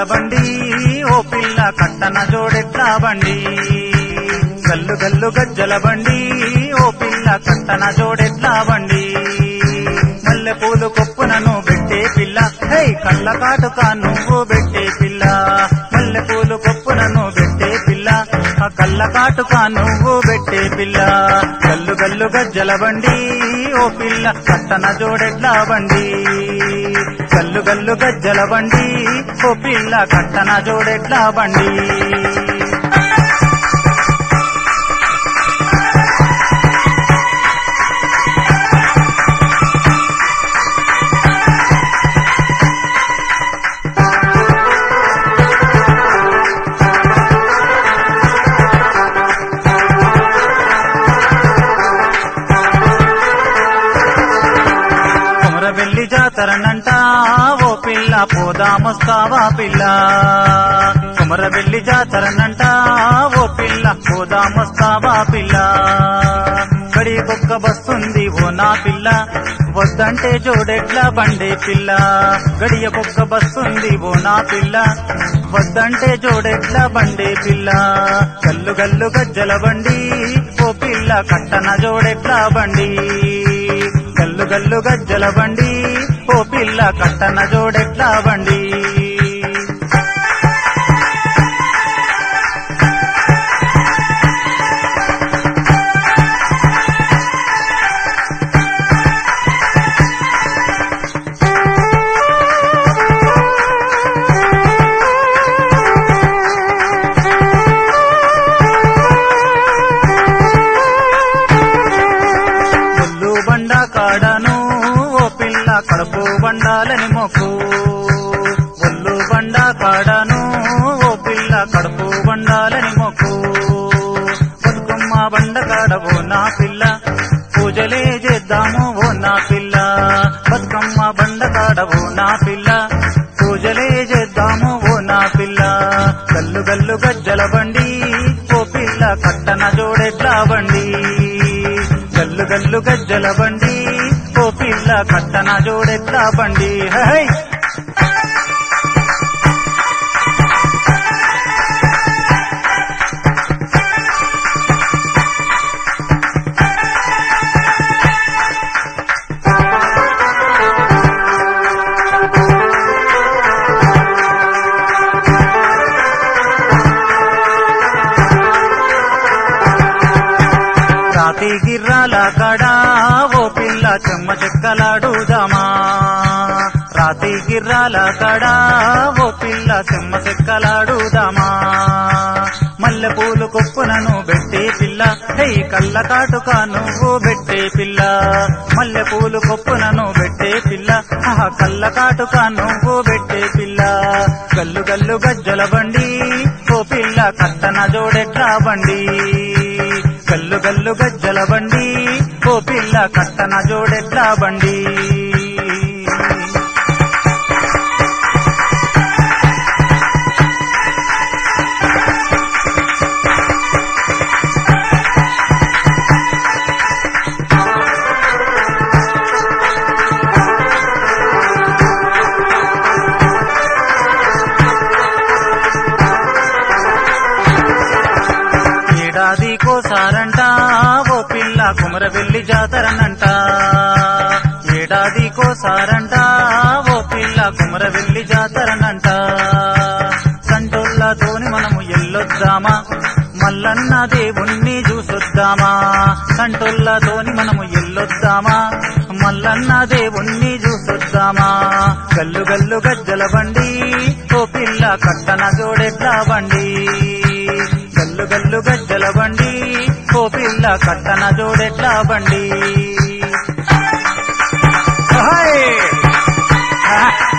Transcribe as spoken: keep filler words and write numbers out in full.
బండి ఓ పిల్ల కట్టన జోడెట్లా బండి గల్లు గల్లు గజ్జల బండి ఓ పిల్ల కట్టన జోడెట్లా బండి మల్లె పూలు కొప్పునను పెట్టే పిల్ల హే కళ్ళ కాటుక నువ్వు పెట్టే పిల్ల మల్లె పూలు కొప్పునను పెట్టే పిల్ల ఆ కళ్ళ కాటుక నువ్వు పెట్టే పిల్ల గల్లు గల్లు గజ్జల బండి ఓ పిల్ల కట్టన జోడెట్లా బండి గల్లు గల్లు గజ్జల బండి ఓ పిల్ల కట్టన జోడెట్లా బండి కొమరవెల్లి జాతరనంట ఓ పిల్ల పోదామొస్తావా పిల్ల కొమరవెల్లి జాతరనంట ఓ పిల్ల పోదామొస్తావా పిల్ల గడియకొక్క బస్సుంది ఓ నా పిల్ల వద్దంటే జోడెట్లా బండే పిల్ల గడియకొక్క బస్సుంది ఓ నా పిల్ల వద్దంటే జోడెట్లా బండే పిల్ల గల్లు గల్లు గజ్జల బండి ఓ పిల్ల కట్టన జోడెట్లా బండి గల్లు గల్లు గజ్జల బండి ఓ పిల్ల కట్టన జోడెట్లా బండి బండ కాడను ఓ పిల్ల కడుపు బండాలని మొక్కు ఒళ్ళు బండ కాడను ఓ పిల్ల కడుపు బండాలని మొక్కు బతుకమ్మ బండ కాడవో నా పిల్ల పూజలే చేద్దాము ఓ నా పిల్ల బతుకమ్మ బండ కాడవో నా పిల్ల పూజలే చేద్దాము ఓ నా పిల్ల గల్లు గల్లు గజ్జల బండి ఓ పిల్ల కట్టన జోడెట్లా బండి గల్లు గల్లు గజ్జల బండి ఓ పిల్ల కట్టన జోడెట్లా బండి హై రాతి గిర్రాల కాడా ఓ పిల్ల చెమ్మ చెక్కలాడుదామా రాతి గిర్రాల కాడా ఓ పిల్ల చెమ్మ చెక్కలాడుదామా మల్లె పూలు కొప్పునను పెట్టే పిల్ల హై కళ్ళ కాటుక నువ్వు పెట్టే పిల్ల మల్లె పూలు కొప్పునను పెట్టే పిల్ల ఆహా కళ్ళ కాటుక నువ్వు పెట్టే పిల్ల గల్లు గల్లు గజ్జల బండి ఓ పిల్ల కట్టన జోడెట్లా బండి గల్లు గల్లు గజ్జల బండి ఓ పిల్ల కట్టన జోడెట్లా బండి ఏడాదికోసారంట ఓ పిల్ల కొమరవెల్లి జాతరనంట ఏడాదికోసారంట ఓ పిల్ల కొమరవెల్లి జాతరనంట సంటోళ్ళతోని మనము ఎల్లొద్దామా మల్లన్న దేవుణ్ణి చూసొద్దామా సంటోళ్ళతోని మనము ఎల్లొద్దామా మల్లన్న దేవుణ్ణి చూసొద్దామా గల్లు గల్లు గజ్జల బండి ఓ పిల్ల కట్టన జోడెట్లా బండి గల్లు గల్లు గజ్జల బండి ఓ పిల్ల కట్టన జోడెట్లా బండి